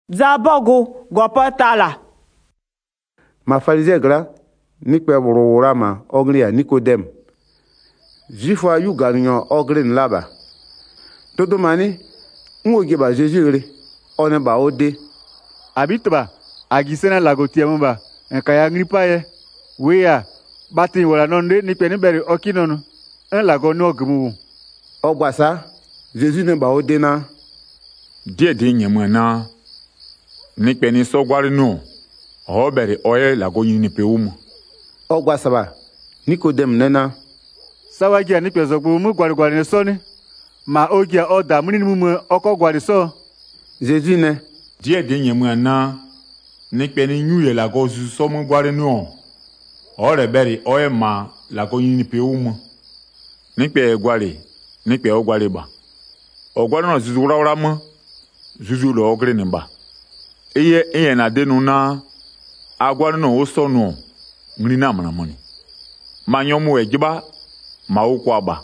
Zabogo gopotala. Ma farisien gra nikpe wura ma ogri ya Nikodem. Juifo ayu ganyo ogri nlaba. Todo mani nwoge ba Jésus one ba ode. Abitba agisena lagotia mba nkaya ngripa ye. Wea bati wala nonde ni peni beri okinono. En lago no gmu. Ogbasa Jésus ne ba ode na. Die de nyemu na. Ni peni so gwari no. O beri oye lago ni pe umu. Ogbasa ba Nikodem nena. Sawagia ni pe zogbu mu gwari ne so ni. Ma ogia oda muni mu oko gwari so. Jésus ne. Die de nyemu na. Ni peni nyuye lago zu so mu gwari no. Ore beri oye ma lago ni pe umu. Ni pe gwari ni pe ogwari ba. Ogwari no zuzu wura mu. Zuzu lo ogre ni ba. Iye na denu na agwari no oso no. Ngri na mana moni. Ma nyomu ejiba ma okwa ba.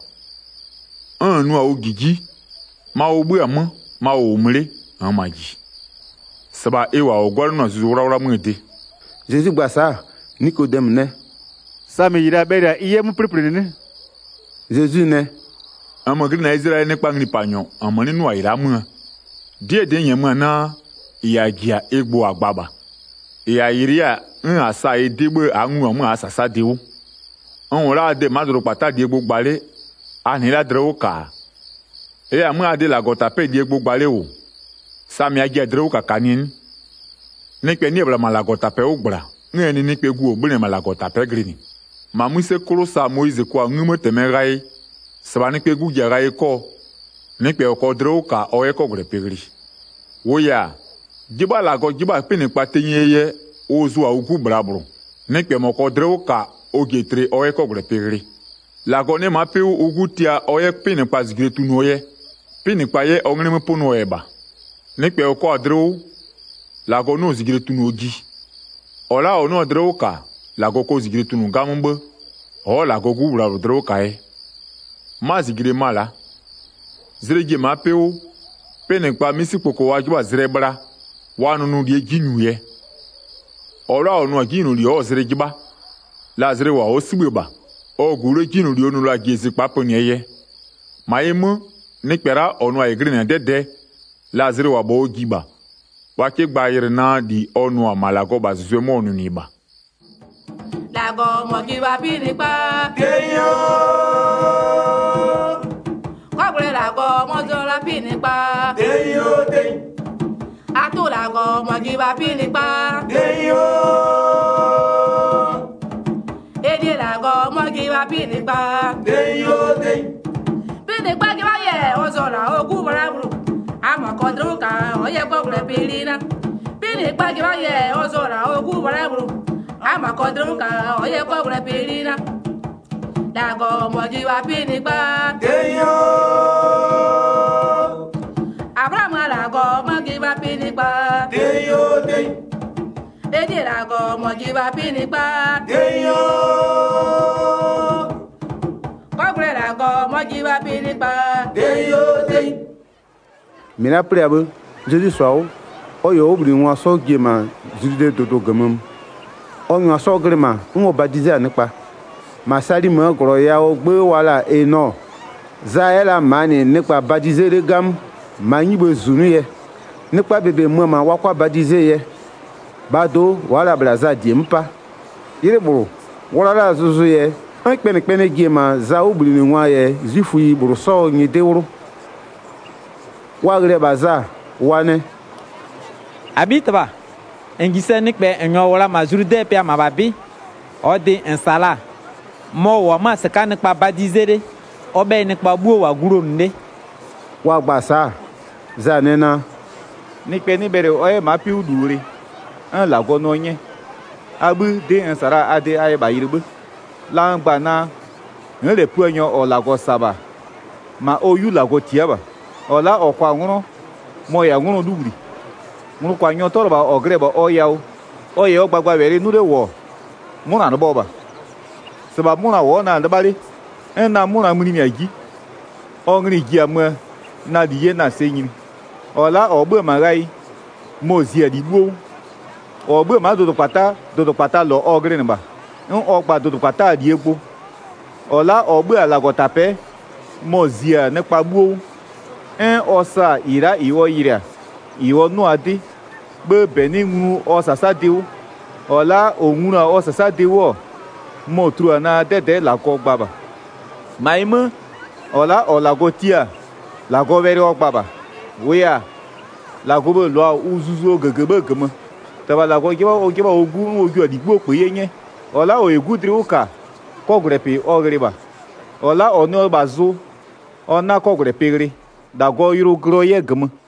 Nu a ogigi ma ogbu amu ma omre amaji. Saba ewa ogwari no zuzu wura mu ede. Jésus gbasa Nikodem ne. Sami yira beria iye mu prepare ne. Jésus ne. Amagri na Israel ne kpangri panyo amani nu ayira mu. Die de nyemu na iya gia egbo agbaba. Iya iria asa edegbe anu amu asasa dewo. Onra de madro pata de egbo gbale anira drewo ka. Amu ade la gota pe de egbo gbale o. Sami agia drewo ka kanin. Ne pe ni ebla malagota pe ogbra. Ngeni ni pe gu ogbre malagota pe grini. Mamu se koro sa Moise kwa ngumo temerai. Sabani pe gu jarai ko. Ne pe ko drewo ka oye ko gre pegri. Woya jiba lago jiba pe ni patenyeye ozu a ugu brabro. Ne pe mo ko drewo ka ogetre oye ko gre pegri. Lago ne ma pe ugu tia oye pe ni pas gretu noye. Pe ni pa ye ongre me pono eba. Ne pe ko drewo lago no zigretu nogi. Ola ono drewo ka lago ko zigretu no gamumbe. O lago gu brabro drewo ka e. Ma zigre mala. Zrege ma pe o pene pa misi poko wajiba zrebra wanu nu die ginuye ora onu aginu li o zregiba la zrewa o sigbeba o gure ginu li onu la gezi papo ni eye maimu nikpera onu ayegri na dede la zrewa bo giba wake gba yire na di onu amalago bazwe mo onu ni ba Lago mo giba pinipa Keyo lago mo zola pinipa Keyo dey Atu lago mo giba pinipa Keyo Edi lago mo giba pinipa Keyo dey Pinipa giba ye o zola ogu barabru Ama kodruka o ye gogre pilina Pinipa giba ye o zola ogu barabru Ama kodruka o ye gogre pilina Lago mo giba pinipa Keyo Abraham lago mo giba pinipa Keyo dey Edi lago mo giba pinipa Keyo Gogre lago mo giba pinipa Keyo dey Mina priabe Jésus swao oyo obri nwa so gema zide dodo gamam. Onyo so grema ngo badize anikpa. Masari mo gro ya ogbe wala eno. Zaela mani nikpa badize re gam manyibe zunu ye. Nikpa bebe mo ma wakwa badize ye. Bado wala blaza di mpa. Yirebo wala la zuzu ye. Pene gema za obri nwa ye zifu yi buru so nyi dewru. Wagre baza wane Abitba engise nikbe enyo wala mazuru de pe amababi odi ensala mo wa ma seka nikpa badizere obe nikpa buo wa guro nde wa gbasa za nena Nikpe ni bere oye ma pi udure an lago no nye abu de ensara ade aye ba yirbe la ngba na nle pu enyo o lago saba ma oyu lago tiaba ola okwa ngunu mo ya ngunu dubri ngunu kwa nyo toro ba ogreba oyao oye ogbagba were nure wo muna no boba seba muna wo na ndabali na muna muni mi agi o ngri gi amwe na diye na senyi ola ogbe magai mo zia di bo o be ma do pata lo ogre nba o pa do pata di epo ola o be ala go tape mo zia nípa bo osa ira iwo ira iwo nu ade be beni ngu o sasa dewo ola onwura o sasa dewo mo tru na dede la ko gbaba maime ola go tia la go veri o gbaba wea la go be lo uzuzu gegebe geme taba la go giba ogu ogu adigbo pe yenye ola o egudri uka ko grepe ogriba ola ono bazu ona ko grepe gri da go yuru gro ye geme